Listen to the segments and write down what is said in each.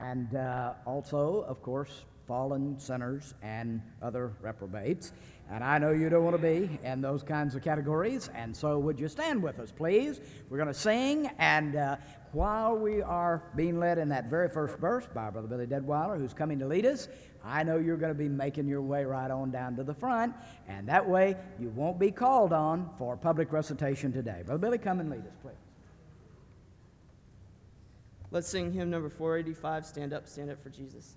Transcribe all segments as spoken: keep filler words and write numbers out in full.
and uh, also, of course, fallen sinners and other reprobates. And I know you don't want to be in those kinds of categories, and so would you stand with us, please? We're going to sing, and uh, while we are being led in that very first verse by Brother Billy Deadweiler, who's coming to lead us, I know you're going to be making your way right on down to the front, and that way you won't be called on for public recitation today. Brother Billy, come and lead us, please. Let's sing hymn number four eighty-five, Stand Up, Stand Up for Jesus.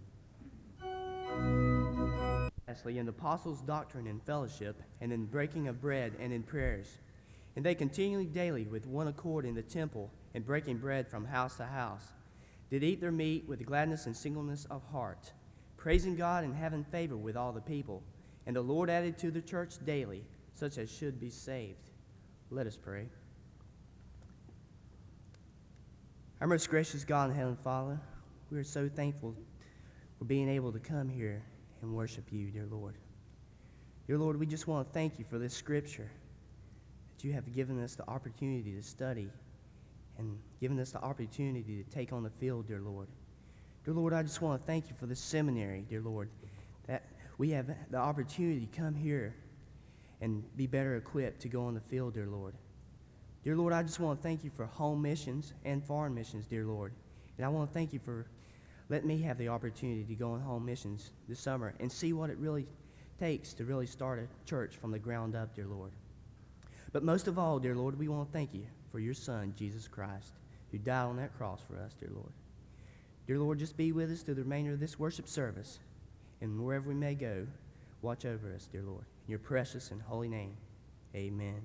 Lastly, in the apostles' doctrine and fellowship, and in breaking of bread and in prayers. And they continually daily with one accord in the temple, and breaking bread from house to house, did eat their meat with gladness and singleness of heart, praising God and having favor with all the people. And the Lord added to the church daily such as should be saved. Let us pray. Our most gracious God and Heavenly Father, we are so thankful for being able to come here and worship you, dear Lord. Dear Lord, we just want to thank you for this scripture that you have given us the opportunity to study and given us the opportunity to take on the field, dear Lord. Dear Lord, I just want to thank you for this seminary, dear Lord, that we have the opportunity to come here and be better equipped to go on the field, dear Lord. Dear Lord, I just want to thank you for home missions and foreign missions, dear Lord. And I want to thank you for letting me have the opportunity to go on home missions this summer and see what it really takes to really start a church from the ground up, dear Lord. But most of all, dear Lord, we want to thank you for your Son, Jesus Christ, who died on that cross for us, dear Lord. Dear Lord, just be with us through the remainder of this worship service, and wherever we may go, watch over us, dear Lord. In your precious and holy name, amen.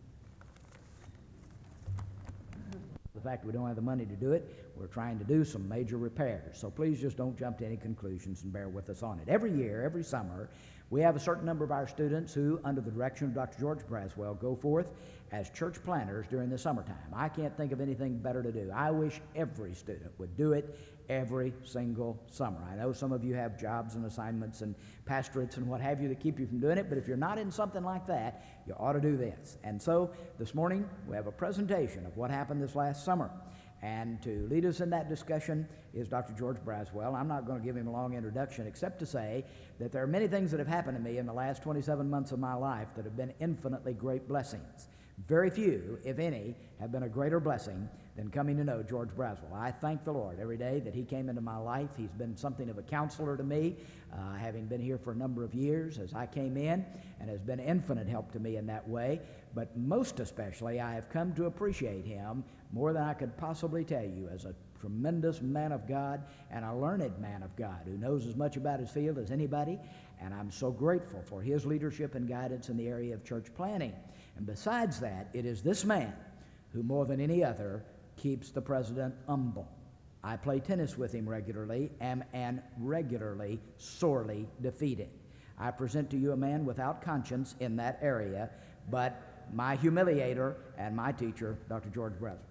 The fact we don't have the money to do it, we're trying to do some major repairs. So please just don't jump to any conclusions and bear with us on it. Every year, every summer, we have a certain number of our students who, under the direction of Doctor George Braswell, go forth as church planters during the summertime. I can't think of anything better to do. I wish every student would do it every single summer. I know some of you have jobs and assignments and pastorates and what have you that keep you from doing it, but if you're not in something like that, you ought to do this. And so this morning, we have a presentation of what happened this last summer. And to lead us in that discussion is Doctor George Braswell. I'm not going to give him a long introduction except to say that there are many things that have happened to me in the last twenty-seven months of my life that have been infinitely great blessings. Very few, if any, have been a greater blessing than coming to know George Braswell. I thank the Lord every day that he came into my life. He's been something of a counselor to me, uh, having been here for a number of years as I came in, and has been infinite help to me in that way. But most especially, I have come to appreciate him more than I could possibly tell you as a tremendous man of God and a learned man of God who knows as much about his field as anybody, and I'm so grateful for his leadership and guidance in the area of church planning. And besides that, it is this man who more than any other keeps the president humble. I play tennis with him regularly and am regularly sorely defeated. I present to you a man without conscience in that area, but my humiliator and my teacher, Doctor George Braswell.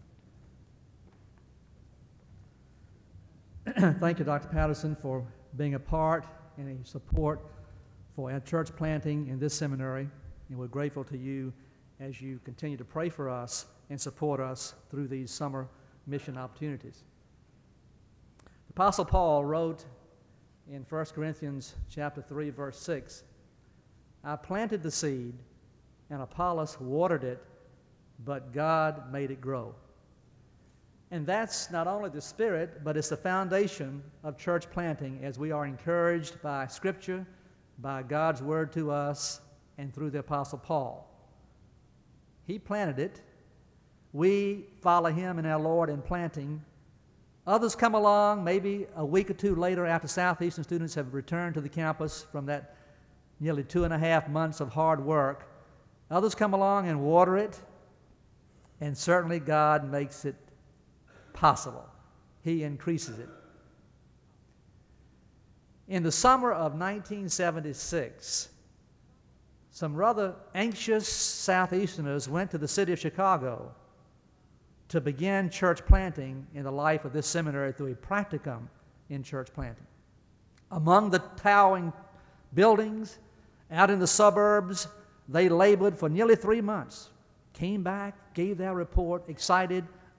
Thank you, Doctor Patterson, for being a part and a support for our church planting in this seminary. And we're grateful to you as you continue to pray for us and support us through these summer mission opportunities. The Apostle Paul wrote in First Corinthians chapter three, verse six, I planted the seed, and Apollos watered it, but God made it grow. And that's not only the spirit, but it's the foundation of church planting as we are encouraged by Scripture, by God's word to us, and through the Apostle Paul. He planted it. We follow him in our Lord in planting. Others come along maybe a week or two later after Southeastern students have returned to the campus from that nearly two and a half months of hard work. Others come along and water it, and certainly God makes it possible. He increases it. In the summer of nineteen seventy-six, some rather anxious Southeasterners went to the city of Chicago to begin church planting in the life of this seminary through a practicum in church planting. Among the towering buildings out in the suburbs, they labored for nearly three months, came back, gave their report, excited,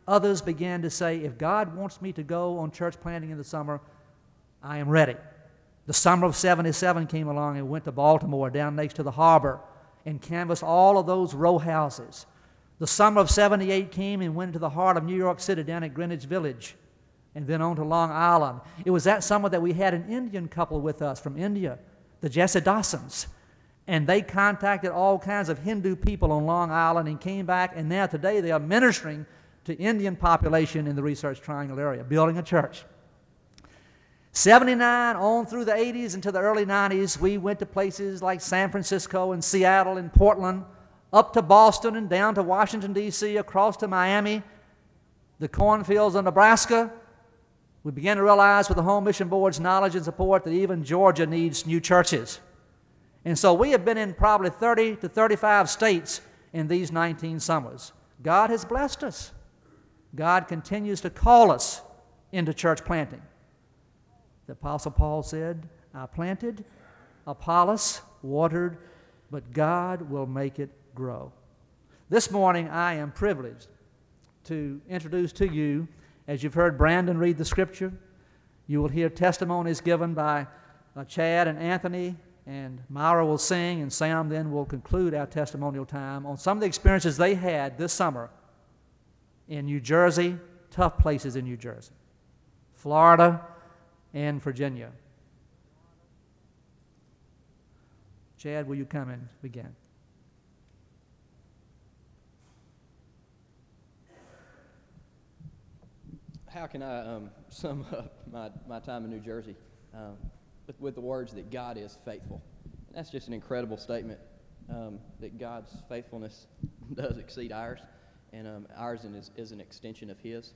Others began to say, if God wants me to go on church planting in the summer, I am ready. The summer of seventy-seven came along and went to Baltimore down next to the harbor and canvassed all of those row houses. The summer of seventy-eight came and went into the heart of New York City down at Greenwich Village and then on to Long Island. It was that summer that we had an Indian couple with us from India, the Jesidassans. And they contacted all kinds of Hindu people on Long Island and came back, and now today they are ministering to Indian population in the Research Triangle area, building a church. seventy-nine on through the eighties into the early nineties, we went to places like San Francisco and Seattle and Portland, up to Boston and down to Washington, D C, across to Miami, the cornfields of Nebraska. We began to realize with the Home Mission Board's knowledge and support that even Georgia needs new churches. And so we have been in probably thirty to thirty-five states in these nineteen summers. God has blessed us. God continues to call us into church planting. The Apostle Paul said, I planted, Apollos watered, but God will make it grow. This morning I am privileged to introduce to you, as you've heard Brandon read the scripture, you will hear testimonies given by uh, Chad and Anthony, and Myra will sing, and Sam then will conclude our testimonial time on some of the experiences they had this summer in New Jersey, tough places in New Jersey, Florida, and Virginia. Chad, will you come and begin? How can I um, sum up my, my time in New Jersey um, with, with the words that God is faithful? And that's just an incredible statement, um, that God's faithfulness does exceed ours, and um, ours is, is an extension of His.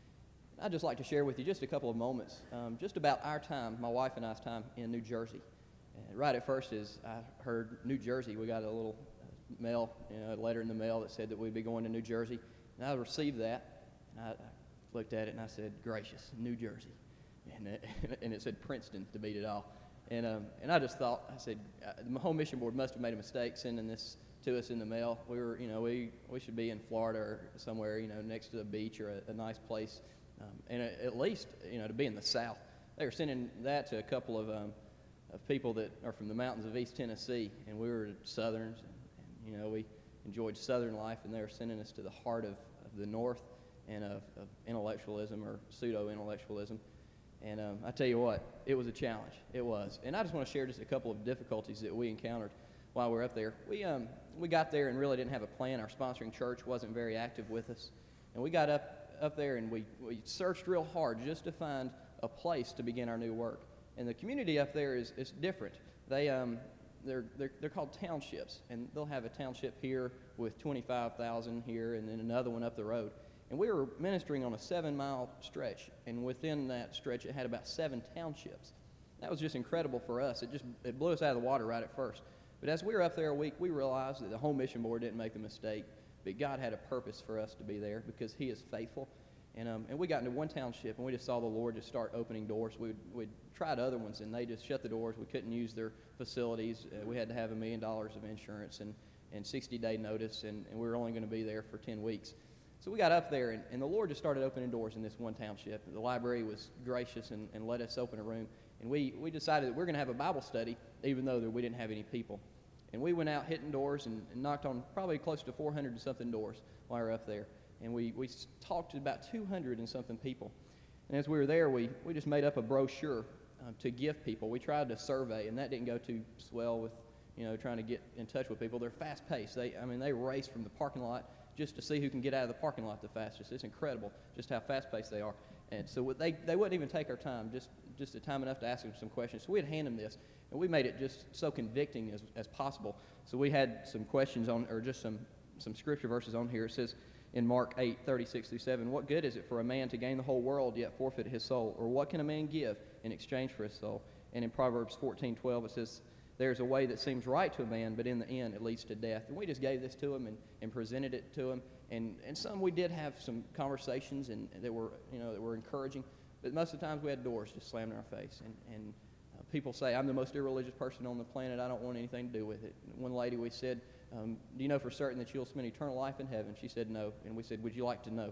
I'd just like to share with you just a couple of moments, um, just about our time, my wife and I's time in New Jersey. And right at first, as I heard New Jersey, we got a little mail, you know, a letter in the mail that said that we'd be going to New Jersey. And I received that, and I, I looked at it and I said, gracious, New Jersey. And it, and it said Princeton to beat it all. And um, and I just thought, I said, uh, the Home Mission Board must have made a mistake sending this to us in the mail. We were, you know, we, we should be in Florida or somewhere, you know, next to the beach or a, a nice place. Um, and a, at least, you know, to be in the South. They were sending that to a couple of, um, of people that are from the mountains of East Tennessee, and we were Southerns, and, and you know, we enjoyed Southern life, and they were sending us to the heart of, of the North and of, of intellectualism or pseudo-intellectualism. And um, I tell you what, it was a challenge. It was. And I just want to share just a couple of difficulties that we encountered while we were up there. We, um, we got there and really didn't have a plan. Our sponsoring church wasn't very active with us. And we got up up there and we, we searched real hard just to find a place to begin our new work. And the community up there is, is different. They, um, they're, they're, they're called townships, and they'll have a township here with twenty-five thousand here and then another one up the road. And we were ministering on a seven-mile stretch, and within that stretch it had about seven townships. That was just incredible for us. It just it blew us out of the water right at first. But as we were up there a week, we realized that the Home Mission Board didn't make the mistake. But God had a purpose for us to be there because He is faithful. And um, and we got into one township, and we just saw the Lord just start opening doors. We'd, we'd tried other ones, and they just shut the doors. We couldn't use their facilities. Uh, we had to have a million dollars of insurance and, and sixty-day notice, and, and we were only going to be there for ten weeks. So we got up there, and, and the Lord just started opening doors in this one township. The library was gracious and, and let us open a room. And we, we decided that we're going to have a Bible study, even though that we didn't have any people. And we went out hitting doors and, and knocked on probably close to four hundred and something doors while we were up there. And we, we talked to about two hundred and something people. And as we were there, we, we just made up a brochure um, to give people. We tried to survey, and that didn't go too swell with, you know, trying to get in touch with people. They're fast-paced. They, I mean, they race from the parking lot just to see who can get out of the parking lot the fastest. It's incredible just how fast-paced they are. And so they, they wouldn't even take our time, just, just the time enough to ask them some questions. So we'd hand them this. And we made it just so convicting as, as possible. So we had some questions on, or just some, some scripture verses on here. It says in Mark eight, thirty-six through seven, what good is it for a man to gain the whole world yet forfeit his soul? Or what can a man give in exchange for his soul? And in Proverbs fourteen, twelve, it says, there's a way that seems right to a man, but in the end it leads to death. And we just gave this to him and, and presented it to him. And, and some we did have some conversations and that were, you know, that were encouraging. But most of the times we had doors just slammed in our face. And, and people say, I'm the most irreligious person on the planet. I don't want anything to do with it. One lady, we said, um, do you know for certain that you'll spend eternal life in heaven? She said, no. And we said, would you like to know?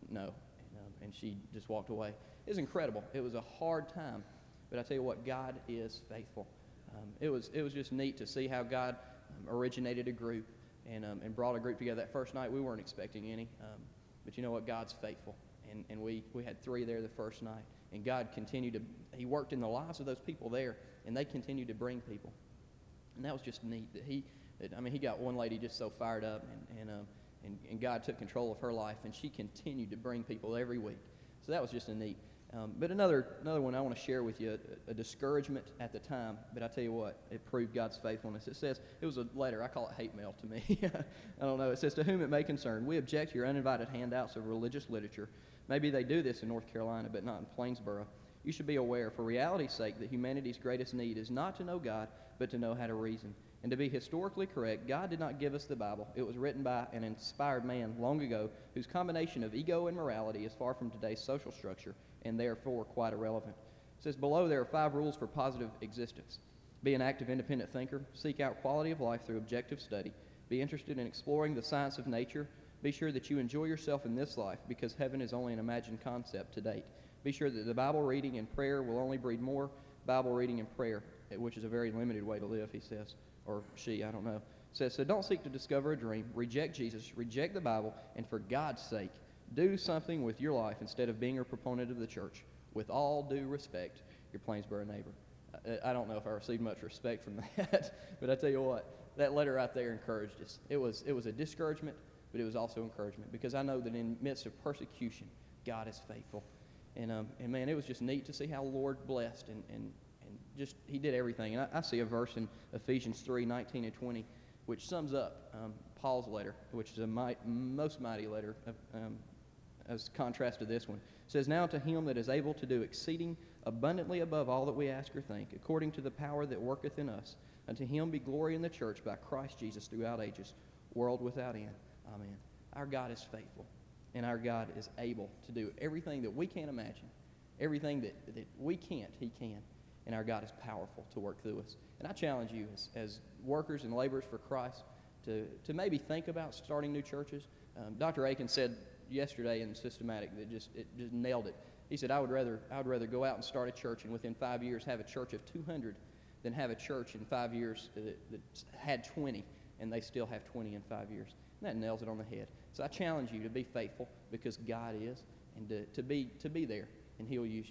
no. And, um, and she just walked away. It was incredible. It was a hard time. But I tell you what, God is faithful. Um, it was it was just neat to see how God um, originated a group and um, and brought a group together. That first night, we weren't expecting any. Um, but you know what? God's faithful. And, and we, we had three there the first night. And God continued to, He worked in the lives of those people there, and they continued to bring people. And that was just neat. That he, that, I mean, He got one lady just so fired up, and, and, um, and, and God took control of her life, and she continued to bring people every week. So that was just a neat. Um, but another another one I want to share with you, a, a discouragement at the time, but I tell you what, it proved God's faithfulness. It says, it was a letter, I call it hate mail to me. I don't know. It says, to whom it may concern, we object to your uninvited handouts of religious literature. Maybe they do this in North Carolina, but not in Plainsboro. You should be aware, for reality's sake, that humanity's greatest need is not to know God, but to know how to reason. And to be historically correct, God did not give us the Bible. It was written by an inspired man long ago whose combination of ego and morality is far from today's social structure and therefore quite irrelevant. It says, below there are five rules for positive existence. Be an active independent thinker. Seek out quality of life through objective study. Be interested in exploring the science of nature. Be sure that you enjoy yourself in this life because heaven is only an imagined concept to date. Be sure that the Bible reading and prayer will only breed more Bible reading and prayer, which is a very limited way to live, he says. Or she, I don't know. Says, so don't seek to discover a dream. Reject Jesus, reject the Bible, and for God's sake, do something with your life instead of being a proponent of the church. With all due respect, your Plainsboro neighbor. I, I don't know if I received much respect from that, but I tell you what, that letter right there encouraged us. It was, it was a discouragement, but it was also encouragement because I know that in the midst of persecution, God is faithful. And, um, and man, it was just neat to see how the Lord blessed and, and And just, He did everything. And I, I see a verse in Ephesians three, nineteen and twenty, which sums up um, Paul's letter, which is a might, most mighty letter, um, as contrast to this one. It says, now to Him that is able to do exceeding abundantly above all that we ask or think, according to the power that worketh in us, unto Him be glory in the church by Christ Jesus throughout ages, world without end. Amen. Our God is faithful, and our God is able to do everything that we can't imagine. Everything that, that we can't, He can. And our God is powerful to work through us. And I challenge you as, as workers and laborers for Christ to, to maybe think about starting new churches. Um, Doctor Aiken said yesterday in Systematic that just it just nailed it. He said, I would rather I would rather go out and start a church and within five years have a church of two hundred than have a church in five years that, that had twenty and they still have twenty in five years. And that nails it on the head. So I challenge you to be faithful because God is, and to, to be to be there, and He'll use you.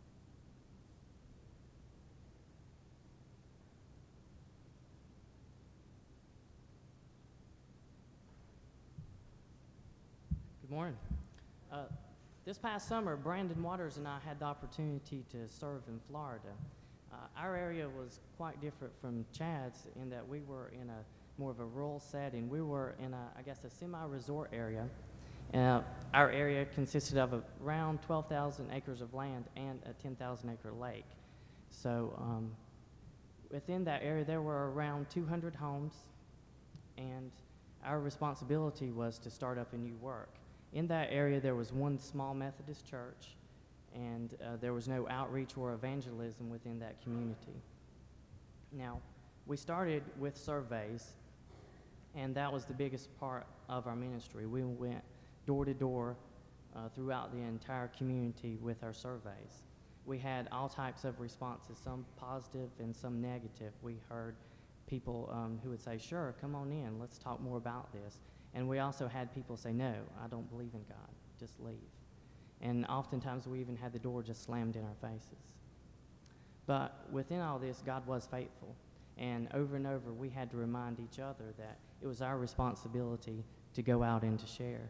Good morning. Uh, this past summer, Brandon Waters and I had the opportunity to serve in Florida. Uh, our area was quite different from Chad's in that we were in a more of a rural setting. We were in a, I guess, a semi-resort area. Uh, our area consisted of a, around twelve thousand acres of land and a ten thousand acre lake. So um, within that area, there were around two hundred homes, and our responsibility was to start up a new work. In that area, there was one small Methodist church, and uh, there was no outreach or evangelism within that community. Now, we started with surveys, and that was the biggest part of our ministry. We went door to door uh, throughout the entire community with our surveys. We had all types of responses, some positive and some negative. We heard people um, who would say, sure, come on in, let's talk more about this. And we also had people say, no, I don't believe in God, just leave. And oftentimes we even had the door just slammed in our faces. But within all this, God was faithful. And over and over, we had to remind each other that it was our responsibility to go out and to share.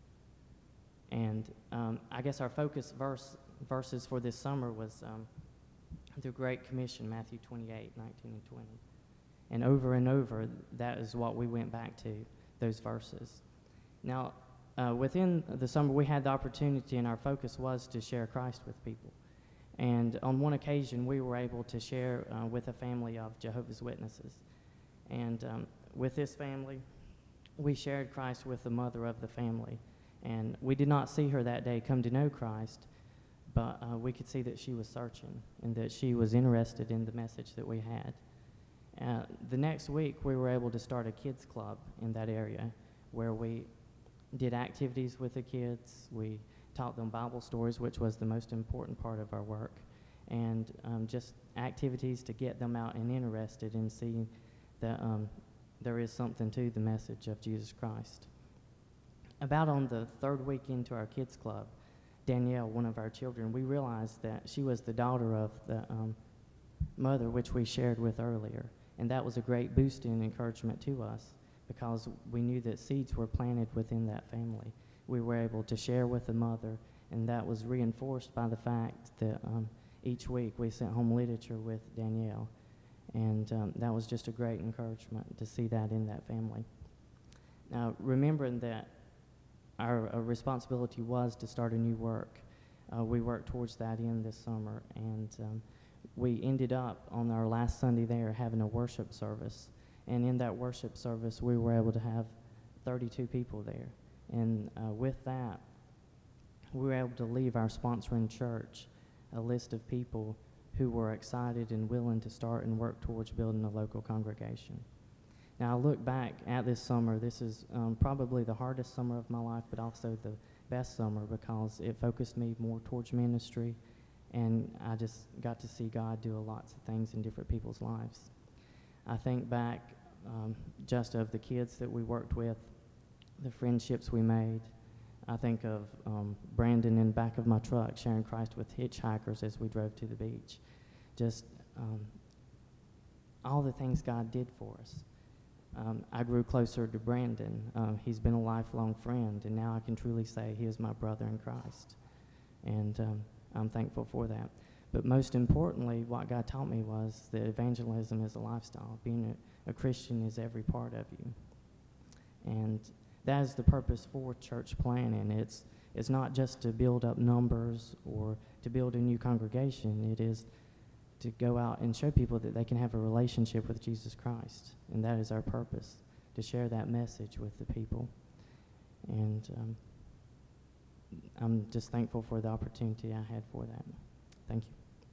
And um, I guess our focus verse, verses for this summer was um, the Great Commission, Matthew twenty-eight, nineteen and twenty. And over and over, that is what we went back to, those verses. Now, uh, within the summer, we had the opportunity, and our focus was to share Christ with people. And on one occasion, we were able to share uh, with a family of Jehovah's Witnesses. And um, with this family, we shared Christ with the mother of the family. And we did not see her that day come to know Christ, but uh, we could see that she was searching and that she was interested in the message that we had. Uh, the next week, we were able to start a kids club in that area where we did activities with the kids. We taught them Bible stories, which was the most important part of our work, and um, just activities to get them out and interested in seeing that um, there is something to the message of Jesus Christ. About on the third week into our kids club, Danielle, one of our children, we realized that she was the daughter of the um, mother which we shared with earlier, and that was a great boost and encouragement to us because we knew that seeds were planted within that family. We were able to share with the mother, and that was reinforced by the fact that um, each week we sent home literature with Danielle, and um, that was just a great encouragement to see that in that family. Now, remembering that our uh, responsibility was to start a new work, uh, we worked towards that in this summer, and um, we ended up on our last Sunday there having a worship service, and in that worship service we were able to have thirty-two people there, and uh, with that we were able to leave our sponsoring church a list of people who were excited and willing to start and work towards building a local congregation. Now, I look back at this summer. This is um, probably the hardest summer of my life, but also the best summer because it focused me more towards ministry, and I just got to see God do lots of things in different people's lives. I think back um, just of the kids that we worked with, the friendships we made. I think of um, Brandon in the back of my truck sharing Christ with hitchhikers as we drove to the beach. Just um, all the things God did for us. Um, I grew closer to Brandon. Um, he's been a lifelong friend, and now I can truly say he is my brother in Christ. And um, I'm thankful for that. But most importantly, what God taught me was that evangelism is a lifestyle. Being a, a Christian is every part of you. And that is the purpose for church planning. It's, it's not just to build up numbers or to build a new congregation. It is to go out and show people that they can have a relationship with Jesus Christ. And that is our purpose, to share that message with the people. And um, I'm just thankful for the opportunity I had for that. Thank you.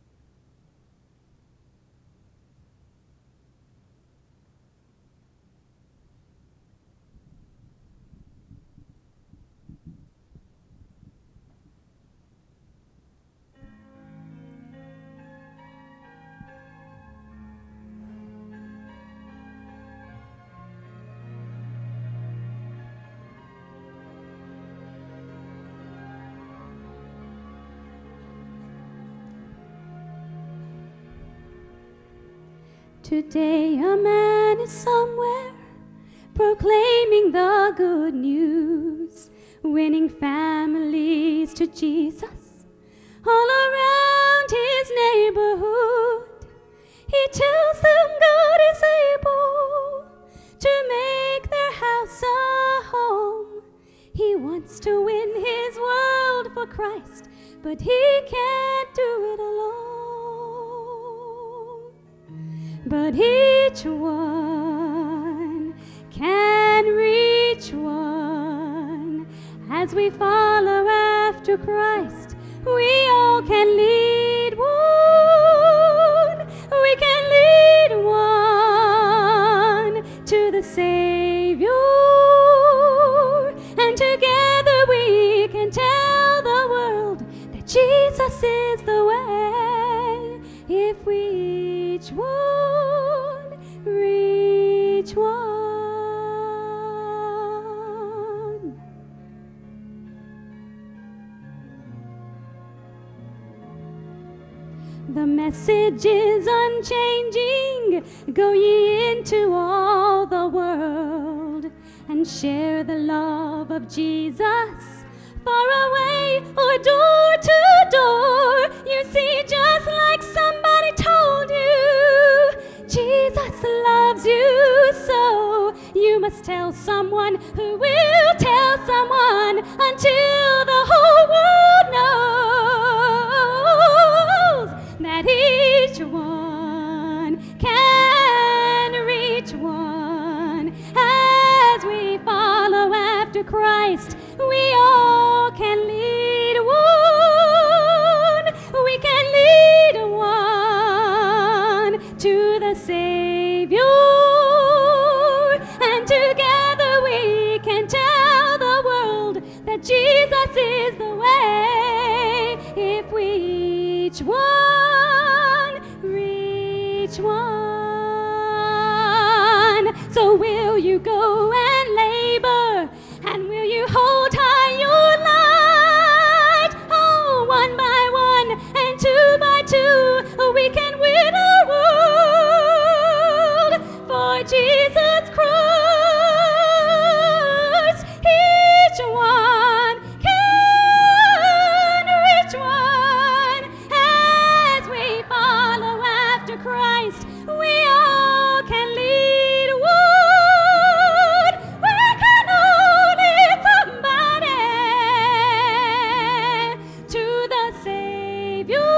Today a man is somewhere proclaiming the good news, winning families to Jesus all around his neighborhood. He tells them God is able to make their house a home. He wants to win his world for Christ, but he can't do it alone. But each one can reach one. As we follow after Christ, we all can lead one. We can lead one to the Savior. And together we can tell the world that Jesus is the way. If we each one reach one. The message is unchanging. Go ye into all the world and share the love of Jesus, far away or door to door. You see, just like somebody told you, Jesus loves you so. You must tell someone who will tell someone until the whole world knows that each one can reach one. As we follow after Christ, we all can lead one. We can lead one to the Savior. And together we can tell the world that Jesus is the way. each one. So will you go and labor, and will you hold high your light? Oh, one by one and two by two, we can win our world for Jesus Christ. Each one can reach one as we follow after Christ. We all can lead one. We can all lead somebody to the Savior.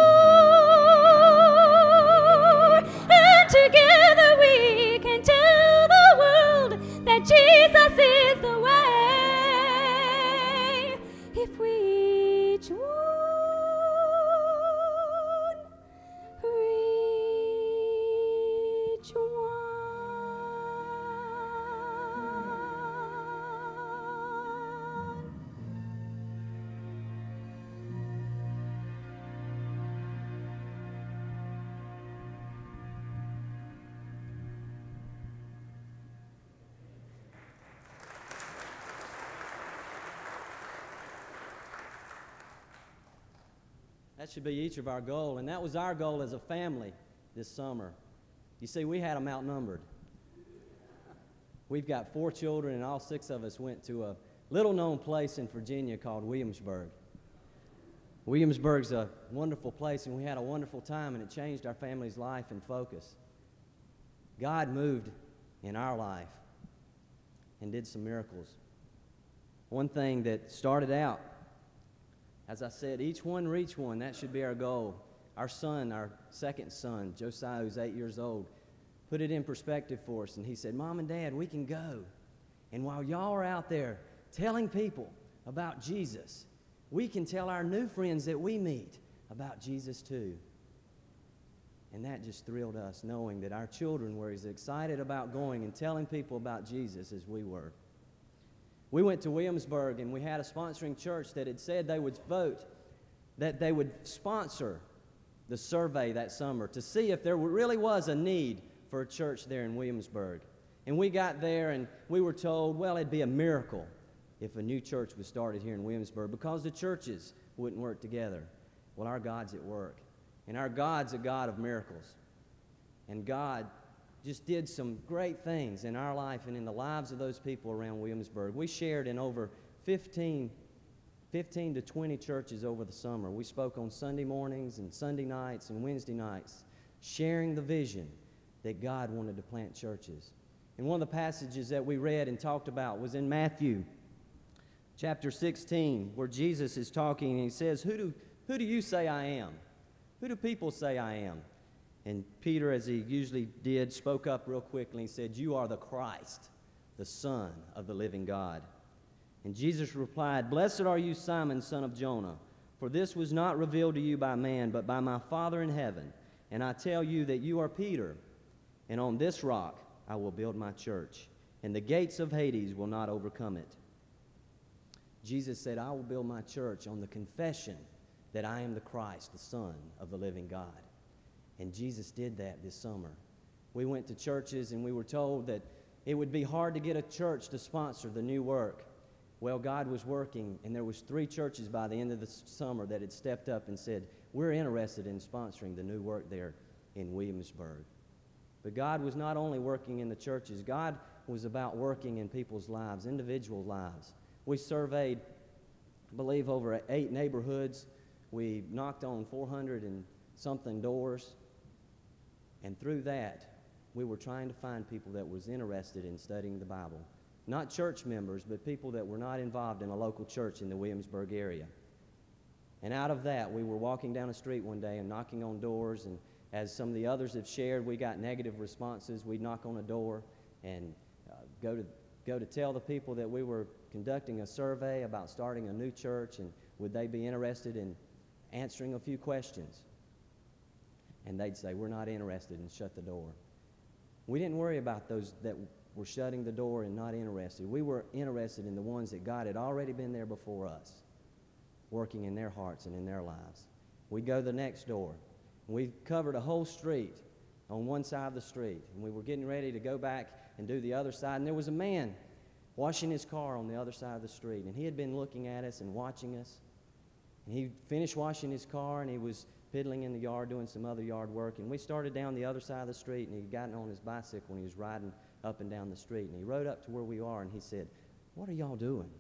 And together we can tell the world that Jesus is the way. If we each one reach one. That should be each of our goal, and that was our goal as a family this summer. You see, we had them outnumbered. We've got four children, and all six of us went to a little-known place in Virginia called Williamsburg. Williamsburg's a wonderful place, and we had a wonderful time, and it changed our family's life and focus. God moved in our life and did some miracles. One thing that started out, as I said, each one reach one. That should be our goal. Our son, our second son, Josiah, who's eight years old, put it in perspective for us, and he said, Mom and Dad, we can go. And while y'all are out there telling people about Jesus, we can tell our new friends that we meet about Jesus too. And that just thrilled us, knowing that our children were as excited about going and telling people about Jesus as we were. We went to Williamsburg, and we had a sponsoring church that had said they would vote, that they would sponsor the survey that summer to see if there really was a need for a church there in Williamsburg. And we got there, and we were told, well, it'd be a miracle if a new church was started here in Williamsburg because the churches wouldn't work together. Well, our God's at work, and our God's a God of miracles. And God just did some great things in our life and in the lives of those people around Williamsburg. We shared in over fifteen, fifteen to twenty churches over the summer. We spoke on Sunday mornings and Sunday nights and Wednesday nights, sharing the vision that God wanted to plant churches. And one of the passages that we read and talked about was in Matthew chapter sixteen, where Jesus is talking, and he says, who do, who do you say I am? Who do people say I am? And Peter, as he usually did, spoke up real quickly and said, you are the Christ, the Son of the living God. And Jesus replied, blessed are you, Simon, son of Jonah, for this was not revealed to you by man, but by my Father in heaven. And I tell you that you are Peter, and on this rock I will build my church, and the gates of Hades will not overcome it. Jesus said, I will build my church on the confession that I am the Christ, the Son of the living God. And Jesus did that this summer. We went to churches, and we were told that it would be hard to get a church to sponsor the new work. Well, God was working, and there was three churches by the end of the summer that had stepped up and said, we're interested in sponsoring the new work there in Williamsburg. But God was not only working in the churches. God was about working in people's lives, individual lives. We surveyed, I believe, over eight neighborhoods. We knocked on four hundred and something doors. And through that, we were trying to find people that was interested in studying the Bible. Not church members, but people that were not involved in a local church in the Williamsburg area. And out of that, we were walking down the street one day and knocking on doors, and as some of the others have shared, we got negative responses. We'd knock on a door and uh, go to go to tell the people that we were conducting a survey about starting a new church, and would they be interested in answering a few questions. And they'd say, we're not interested, and shut the door. We didn't worry about those that were shutting the door and not interested. We were interested in the ones that God had already been there before us, working in their hearts and in their lives. We'd go to the next door. We covered a whole street on one side of the street, and we were getting ready to go back and do the other side, and there was a man washing his car on the other side of the street, and he had been looking at us and watching us. And he finished washing his car, and he was piddling in the yard doing some other yard work, and we started down the other side of the street, and he had gotten on his bicycle, and he was riding up and down the street, and he rode up to where we are, and he said, "What are y'all doing?"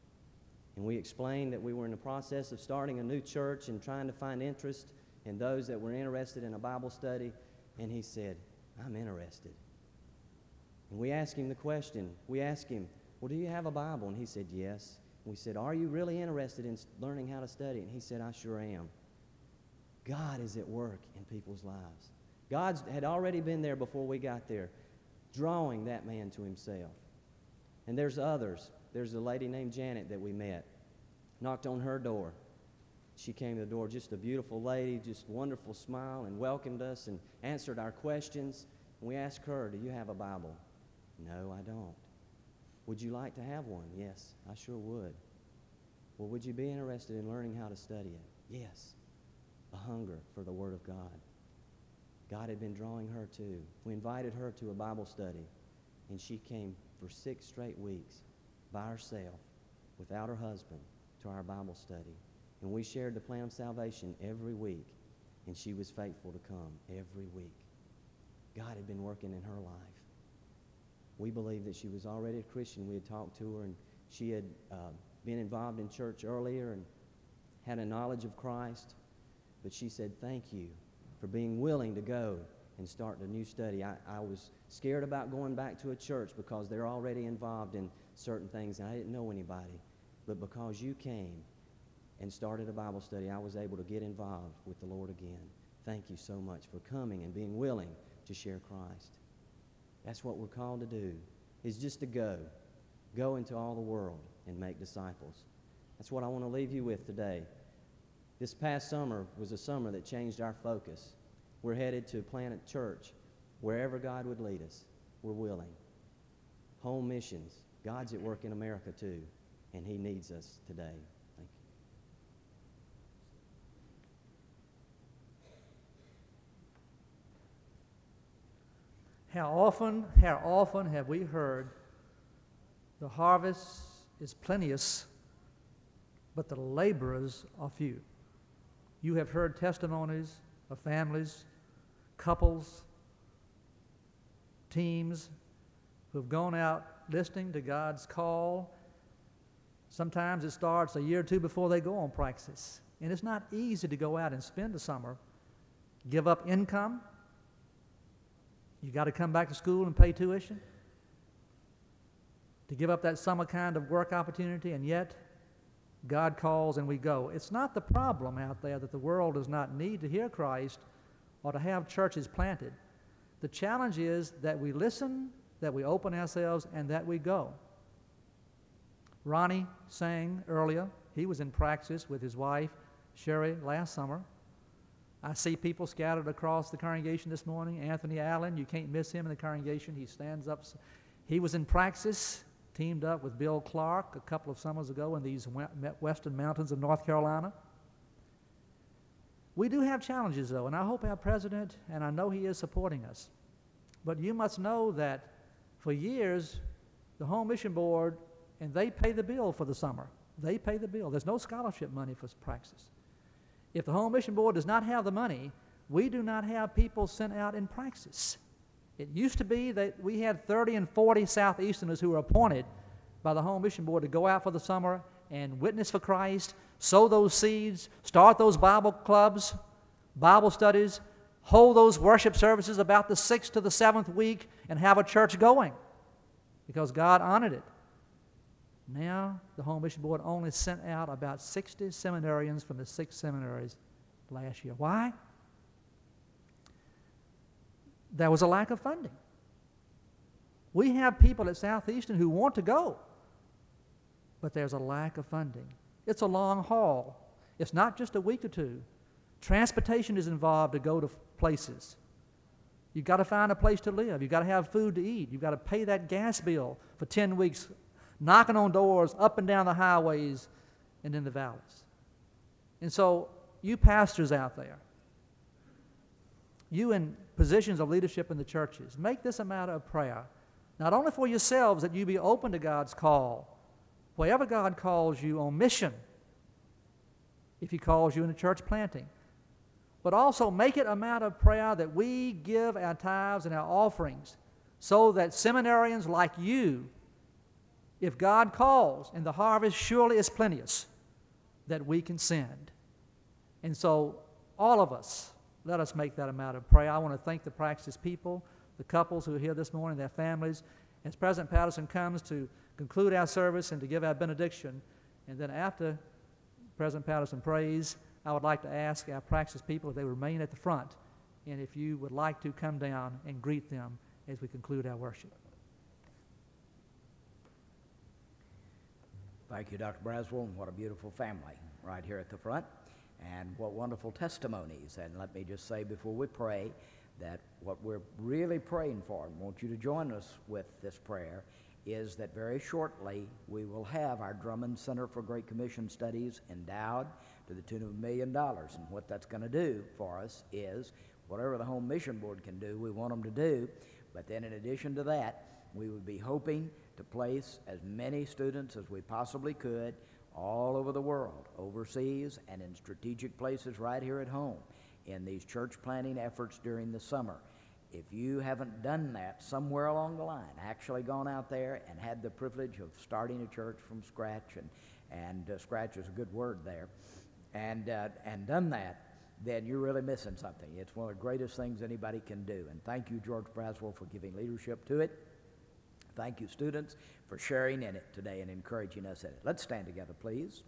And we explained that we were in the process of starting a new church and trying to find interest in those that were interested in a Bible study. And he said, "I'm interested." And we asked him the question. We asked him, "Well, do you have a Bible?" And he said, "Yes." And we said, "Are you really interested in learning how to study?" And he said, "I sure am." God is at work in people's lives. God had already been there before we got there, drawing that man to himself. And there's others. There's a lady named Janet that we met. Knocked on her door. She came to the door, just a beautiful lady, just wonderful smile, and welcomed us and answered our questions. And we asked her, "Do you have a Bible?" "No, I don't." "Would you like to have one?" "Yes, I sure would." "Well, would you be interested in learning how to study it?" "Yes." A hunger for the Word of God. God had been drawing her too. We invited her to a Bible study, and she came for six straight weeks by herself, without her husband, to our Bible study. And we shared the plan of salvation every week, and she was faithful to come every week. God had been working in her life. We believed that she was already a Christian. We had talked to her, and she had uh, been involved in church earlier and had a knowledge of Christ. But she said, "Thank you for being willing to go and start a new study. I, I was scared about going back to a church because they're already involved in certain things, and I didn't know anybody. But because you came and started a Bible study, I was able to get involved with the Lord again. Thank you so much for coming and being willing to share Christ." That's what we're called to do, is just to go. Go into all the world and make disciples. That's what I want to leave you with today. This past summer was a summer that changed our focus. We're headed to plant a church wherever God would lead us. We're willing. Home missions. God's at work in America too, and He needs us today. Thank you. How often, how often have we heard the harvest is plenteous, but the laborers are few? You have heard testimonies of families, couples, teams who have gone out listening to God's call. Sometimes it starts a year or two before they go on praxis. And it's not easy to go out and spend a summer, give up income. You got to come back to school and pay tuition. To give up that summer kind of work opportunity, and yet God calls and we go. It's not the problem out there that the world does not need to hear Christ or to have churches planted. The challenge is that we listen, that we open ourselves, and that we go. Ronnie sang earlier. He was in praxis with his wife, Sherry, last summer. I see people scattered across the congregation this morning. Anthony Allen, you can't miss him in the congregation. He stands up. He was in praxis, teamed up with Bill Clark a couple of summers ago in these western mountains of North Carolina. We do have challenges, though, and I hope our president, and I know he is supporting us. But you must know that for years, the Home Mission Board, and they pay the bill for the summer. They pay the bill. There's no scholarship money for praxis. If the Home Mission Board does not have the money, we do not have people sent out in praxis. It used to be that we had thirty and forty Southeasterners who were appointed by the Home Mission Board to go out for the summer and witness for Christ, sow those seeds, start those Bible clubs, Bible studies, hold those worship services about the sixth to the seventh week, and have a church going because God honored it. Now, the Home Mission Board only sent out about sixty seminarians from the six seminaries last year. Why? There was a lack of funding. We have people at Southeastern who want to go, but there's a lack of funding. It's a long haul. It's not just a week or two. Transportation is involved to go to places. You've got to find a place to live. You've got to have food to eat. You've got to pay that gas bill for ten weeks, knocking on doors up and down the highways and in the valleys. And so, you pastors out there, you in positions of leadership in the churches, make this a matter of prayer, not only for yourselves, that you be open to God's call, wherever God calls you on mission, if He calls you into church planting, but also make it a matter of prayer that we give our tithes and our offerings so that seminarians like you, if God calls, and the harvest surely is plenteous, that we can send. And so all of us, let us make that a matter of prayer. I want to thank the Praxis people, the couples who are here this morning, their families. As President Patterson comes to conclude our service and to give our benediction, and then after President Patterson prays, I would like to ask our Praxis people if they remain at the front, and if you would like to come down and greet them as we conclude our worship. Thank you, Doctor Braswell, and what a beautiful family right here at the front, and what wonderful testimonies. And let me just say before we pray that what we're really praying for, and want you to join us with this prayer, is that very shortly we will have our Drummond Center for Great Commission Studies endowed to the tune of a million dollars. And what that's going to do for us is whatever the Home Mission Board can do, we want them to do. But then in addition to that, we would be hoping to place as many students as we possibly could all over the world, overseas and in strategic places right here at home, in these church planting efforts during the summer. If you haven't done that somewhere along the line, actually gone out there and had the privilege of starting a church from scratch, and, and uh, scratch is a good word there, and, uh, and done that, then you're really missing something. It's one of the greatest things anybody can do. And thank you, George Braswell, for giving leadership to it. Thank you, students, for sharing in it today and encouraging us in it. Let's stand together, please.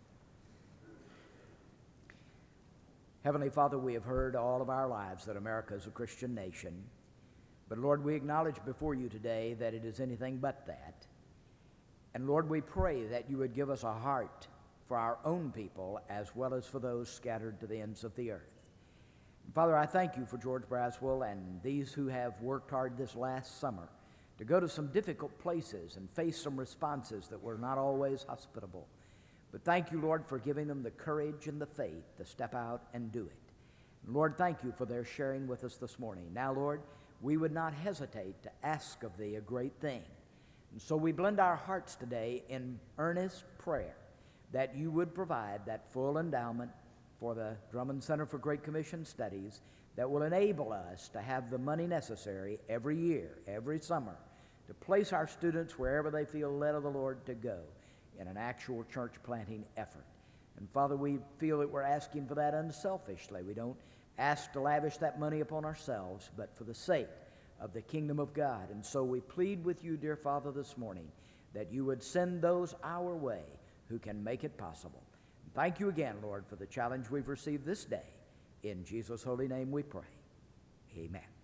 Heavenly Father, we have heard all of our lives that America is a Christian nation. But Lord, we acknowledge before you today that it is anything but that. And Lord, we pray that you would give us a heart for our own people as well as for those scattered to the ends of the earth. And Father, I thank you for George Braswell and these who have worked hard this last summer to go to some difficult places and face some responses that were not always hospitable. But thank you, Lord, for giving them the courage and the faith to step out and do it. And Lord, thank you for their sharing with us this morning. Now, Lord, we would not hesitate to ask of thee a great thing. And so we blend our hearts today in earnest prayer that you would provide that full endowment for the Drummond Center for Great Commission Studies that will enable us to have the money necessary every year, every summer, to place our students wherever they feel led of the Lord to go in an actual church planting effort. And Father, we feel that we're asking for that unselfishly. We don't ask to lavish that money upon ourselves, but for the sake of the kingdom of God. And so we plead with you, dear Father, this morning, that you would send those our way who can make it possible. And thank you again, Lord, for the challenge we've received this day. In Jesus' holy name we pray. Amen.